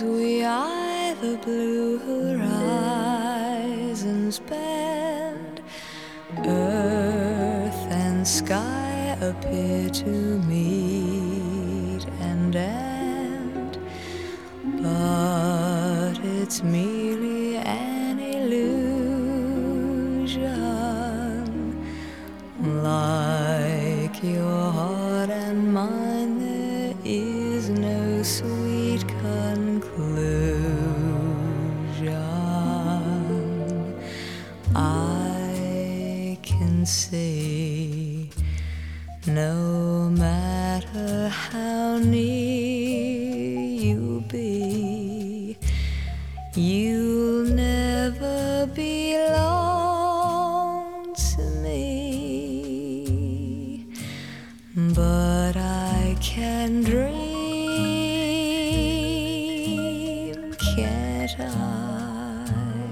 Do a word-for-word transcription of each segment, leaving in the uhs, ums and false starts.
as we eye the blue horizons bend, earth and sky appear to meet and end, but it's merely an illusion. Like your heart and mine, there is no sweet conclusion. I can see, no matter how near you be, you'll never belong to me. But I can dream, can't I?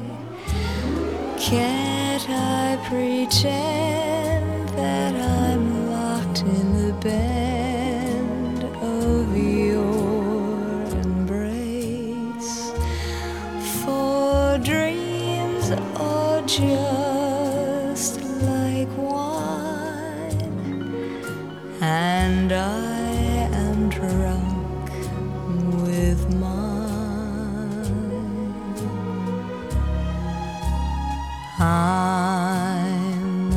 Can't I pretend that I'm locked in the bend of your embrace? For dreams are just like wine, and I am drunk with mine. I'm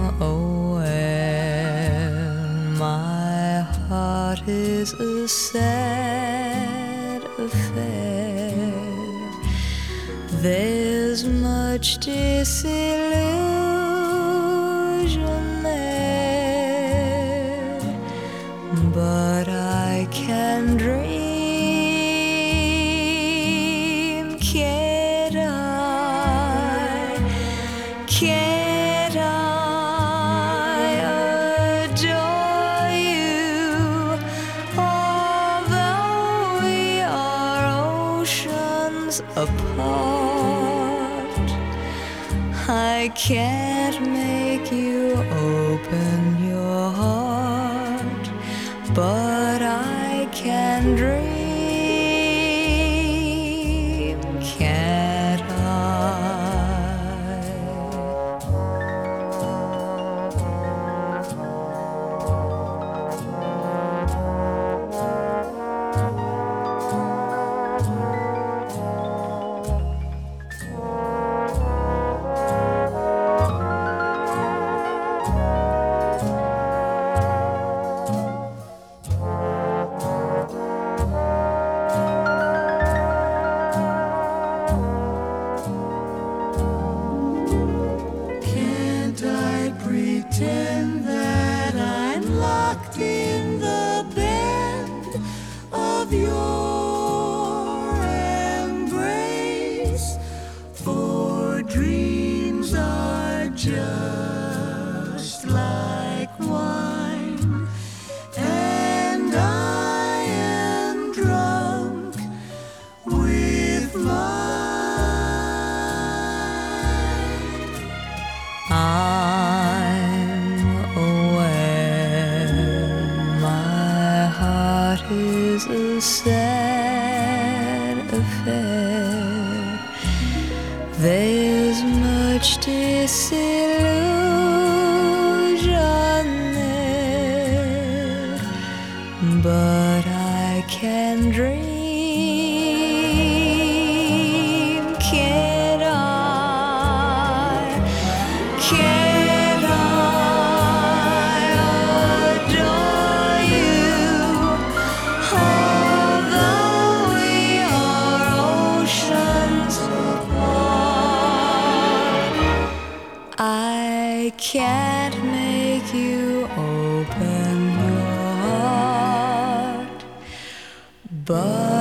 aware my heart is a sad affair. There's much disillusion there, but I can dream, can't I? Can't I adore you? Although we are oceans apart, I can't make you open your heart, but I can dream, can't I? Pretend that I'm locked in the bend of your embrace, for dreams are just like wine, and I am drunk with mine. Is a sad affair. There's much disillusion there, but I can dream, can't I? Can't I adore you? Although we are oceans apart, I can't make you open your heart, but